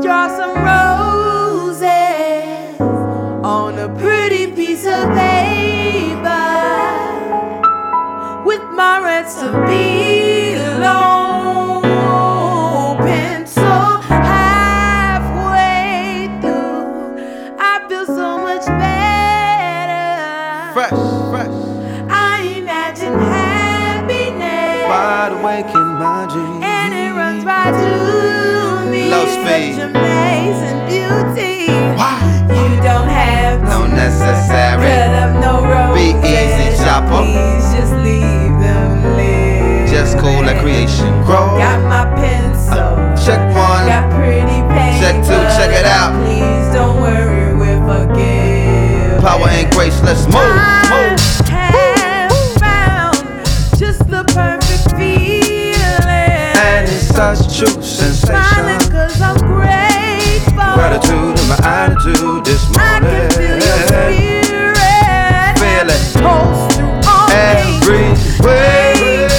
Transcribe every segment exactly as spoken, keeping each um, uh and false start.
draw some roses on a pretty piece of paper with my recipe low pencil halfway through. I feel so much better. Fresh, fresh. I imagine happiness Wide awake in my dreams, and it runs right to me. Low speed. Such amazing beauty. Why? You don't have to No necessary. cut up no roses. Be easy, chopper. Please just leave them live. Just cool like creation grow. Got my pencil. Check one. Got pretty paper. Check two, check it out. Please don't worry, we'll forgive. Power and grace, let's move, move. I have found just the perfect feeling. And it's such true Smiling sensation. 'cause I'm grateful. Gratitude in my attitude this I can morning. feel your spirit. Feel it Pulse through all every way.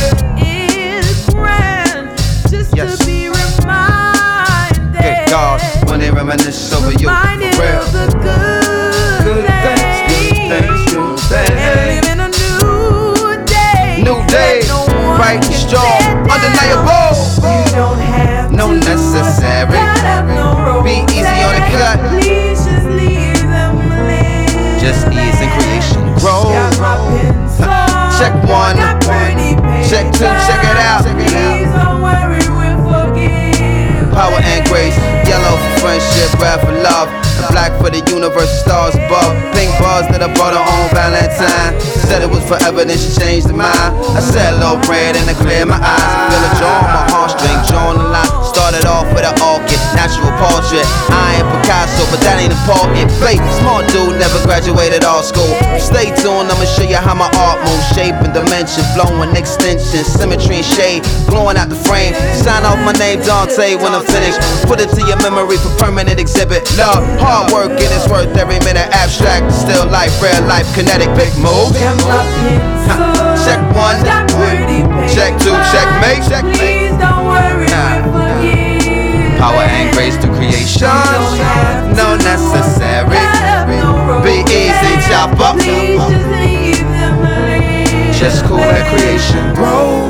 It is grand just Yes. to be reminded. Good God, when they reminisce over you, Reminded for real. of the good, Good things, good things, good and things. living a new day. New day, that no one bright and can strong, tear down. undeniable. You don't have No to necessary. cut up no Be easy on the cut. Please just leave them live. Just ease in creation grow. Got my pencil. Check one. Got pretty paper. Check two, check it out. Please don't worry, we'll forgive. Power and grace, yellow for friendship, red for love, and black for the universe, stars above. Pink bars that I bought her on Valentine. Said it was forever, then she changed her mind. I said a little bread and I cleared my eyes. I feel a jaw on my heartstring, drawing a line. Started off with an orchid, natural portrait. I ain't Picasso, but that ain't important. Fake, smart dude, never graduated art school. Stay tuned, I'ma show you how my art moves. Shape and dimension, flowing extension, symmetry and shade, glowing out the frame. Sign off my name, Dante, when I'm finished. Put it to your memory for permanent exhibit. Love, hard work, and it's worth every minute. Abstract, still life, real life, kinetic, big move. Got my pencil. Check one. Got pretty paper. Check two, checkmate, checkmate. Please don't worry, we'll forgive. Power and grace to creation, no necessary. Be easy, chop up. Please just leave them live. Just cool at creation grow.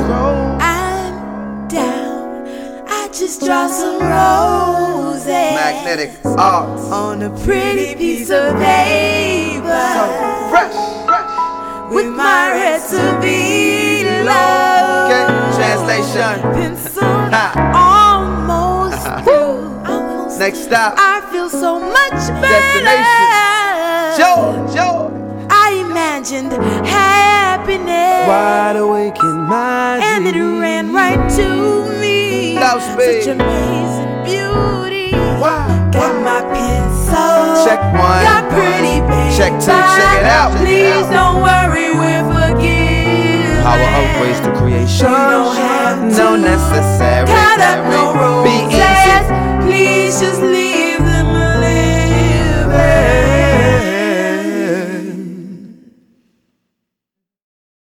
I'm down. I just draw some roses Magnetic art, on a pretty piece of paper fresh, fresh. with my recipe low. Okay, translation. Pencil Ha. almost through. Almost. Next stop, I feel so much better. Destination. Joy, joy. I imagined happiness, Wide awake in my and it dreams. ran right to me. Low speed. Such amazing beauty. Wow. Got my pencil. Check one. Got pretty paper. Check two, check it out. Please don't worry, we'll forgive. Power of grace to creation, You don't have no to necessary.